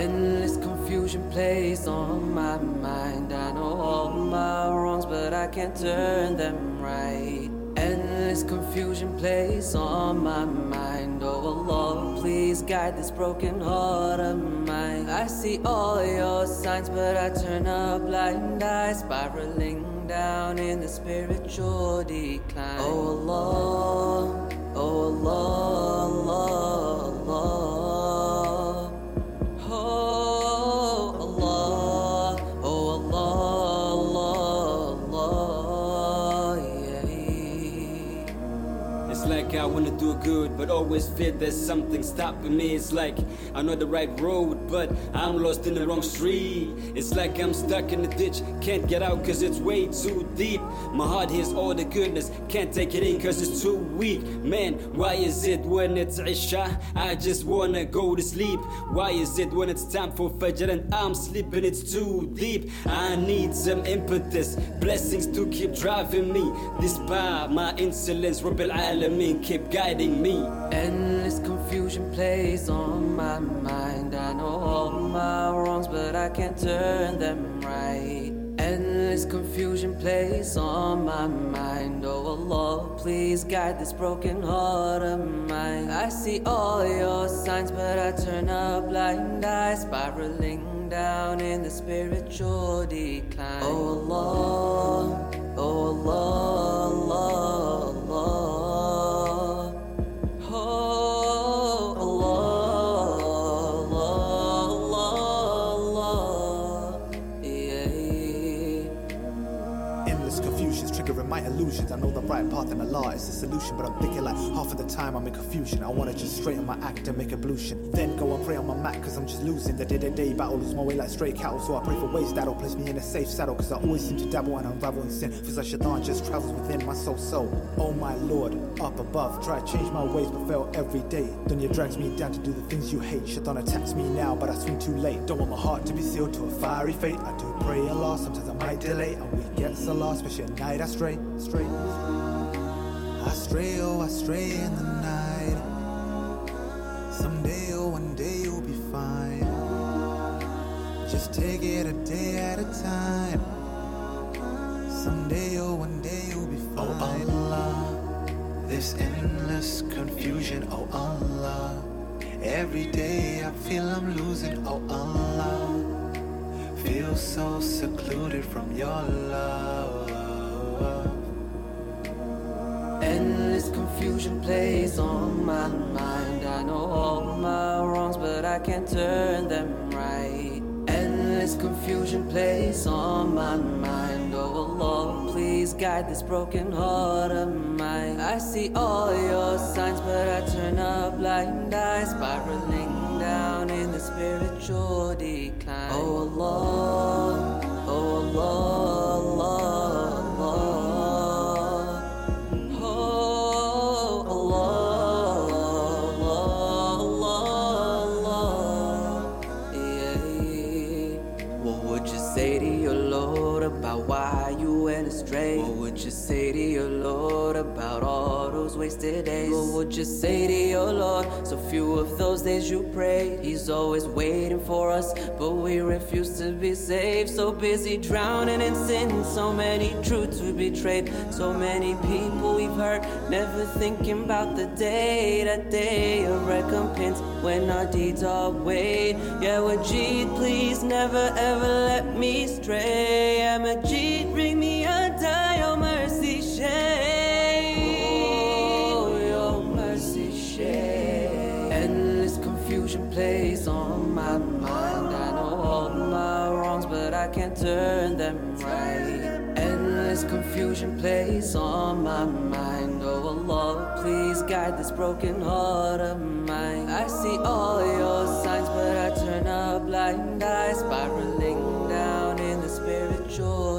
Endless confusion plays on my mind. I know all my wrongs, but I can't turn them right. Endless confusion plays on my mind. Oh Lord, please guide this broken heart of mine. I see all your signs, but I turn a blind eye, spiraling down in the spiritual decline. Oh Lord, oh Lord, Lord, Lord. Like I wanna do good, but always fear there's something stopping me. It's like I know the right road, but I'm lost in the wrong street. It's like I'm stuck in the ditch, can't get out cause it's way too deep. My heart hears all the goodness, can't take it in cause it's too weak. Man, why is it when it's Isha, I just wanna go to sleep? Why is it when it's time for Fajr and I'm sleeping, it's too deep? I need some impetus, blessings to keep driving me. Despite my insolence, Rabbil Alameen, keep guiding me. Endless confusion plays on my mind. I know all my wrongs, but I can't turn them right. Endless confusion plays on my mind. Oh Lord, please guide this broken heart of mine. I see all your signs, but I turn a blind eye, spiraling down in the spiritual decline. Oh Lord, oh Lord, Lord, Lord. Triggering my illusions. I know the right path and Allah is the solution, but I'm thinking like half of the time I'm in confusion. I wanna just straighten my act and make ablution, then go and pray on my mat cause I'm just losing. The day-to-day battle lose my way like stray cattle, so I pray for ways that'll place me in a safe saddle, cause I always seem to dabble and unravel in sin. Feels like shaitan just travels within my soul. So, oh my Lord, up above, try to change my ways but fail every day. Dunya drags me down to do the things you hate. Shaitan attacks me now but I swing too late. Don't want my heart to be sealed to a fiery fate. I do pray Allah, sometimes I might delay, and we get salah, especially at night I stray. I stray, oh I stray in the night. Someday, oh one day you'll be fine. Just take it a day at a time. Someday, oh one day you'll be fine. Oh Allah, this endless confusion, oh Allah. Every day I feel I'm losing, oh Allah. Feel so secluded from your love. Endless confusion plays on my mind. I know all my wrongs, but I can't turn them right. Endless confusion plays on my mind. Oh Lord, please guide this broken heart of mine. I see all your signs, but I turn a blind eye, spiraling down in the spiritual decline. Oh Lord, oh Lord, Lord, Lord. Say to your Lord about why you went astray? What would you say to your Lord about all those wasted days? What would you say to your Lord? So few of those days you prayed. He's always waiting for us, but we refuse to be saved. So busy drowning in sin, so many truths we betrayed, so many people we've hurt, never thinking about the day, that day of recompense when our deeds are weighed. Yeah, Wajid, please never ever let me stray. Yeah, Majid, bring me a day, your mercy shade. Oh, your mercy shade. Endless confusion plays on my mind. I know all my wrongs, but I can't turn them right. Endless confusion plays on my mind. Oh Lord, please guide this broken heart of mine. I see all your signs, but I turn a blind eye, spiraling down in the spiritual